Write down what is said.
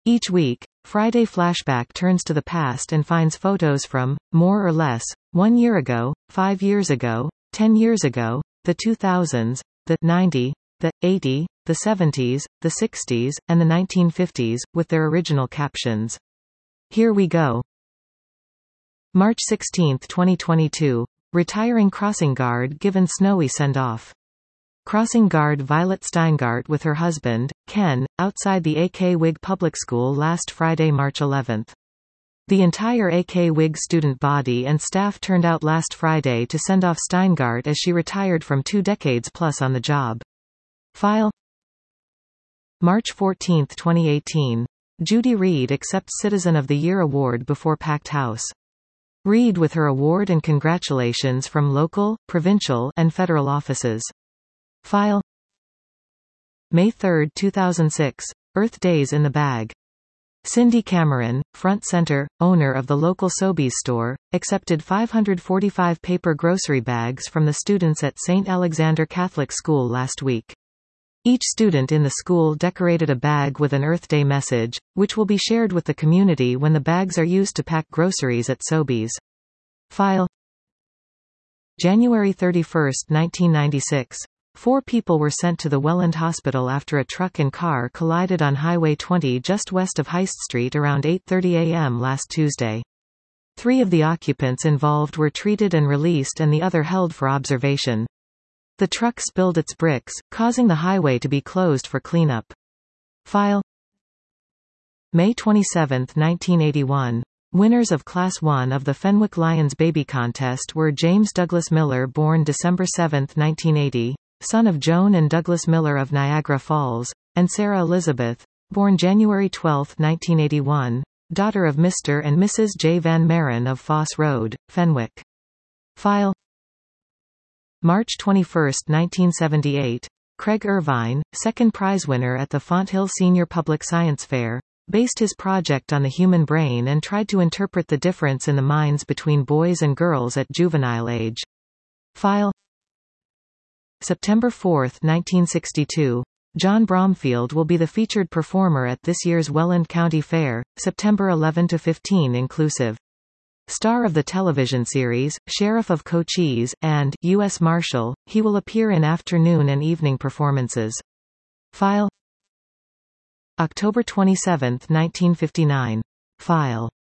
Each week, Friday Flashback turns to the past and finds photos from, more or less, 1 year ago, 5 years ago, 10 years ago, the 2000s, the 90s, the 80s, the 70s, the 60s, and the 1950s, with their original captions. Here we go. March 16, 2022. Retiring crossing guard given snowy send-off. Crossing guard Violet Steingart with her husband, Ken, outside the AK Whig Public School last Friday, March 11. The entire AK Whig student body and staff turned out last Friday to send off Steingart as she retired from 2 decades plus on the job. File. March 14, 2018. Judy Reed accepts Citizen of the Year award before packed house. Reed with her award and congratulations from local, provincial, and federal offices. File. May 3, 2006. Earth Days in the Bag. Cindy Cameron, front center, owner of the local Sobeys store, accepted 545 paper grocery bags from the students at St. Alexander Catholic School last week. Each student in the school decorated a bag with an Earth Day message, which will be shared with the community when the bags are used to pack groceries at Sobeys. File. January 31, 1996. 4 people were sent to the Welland Hospital after a truck and car collided on Highway 20 just west of Heist Street around 8:30 a.m. last Tuesday. 3 of the occupants involved were treated and released and the other held for observation. The truck spilled its bricks, causing the highway to be closed for cleanup. File. May 27, 1981. Winners of Class 1 of the Fenwick Lions Baby Contest were James Douglas Miller, born December 7, 1980, son of Joan and Douglas Miller of Niagara Falls, and Sarah Elizabeth, born January 12, 1981, daughter of Mr. and Mrs. J. Van Maren of Foss Road, Fenwick. File. March 21, 1978. Craig Irvine, second prize winner at the Fonthill Senior Public Science Fair, based his project on the human brain and tried to interpret the difference in the minds between boys and girls at juvenile age. File. September 4, 1962. John Bromfield will be the featured performer at this year's Welland County Fair, September 11 to 15 inclusive. Star of the television series, Sheriff of Cochise, and U.S. Marshal, he will appear in afternoon and evening performances. File. October 27, 1959. File.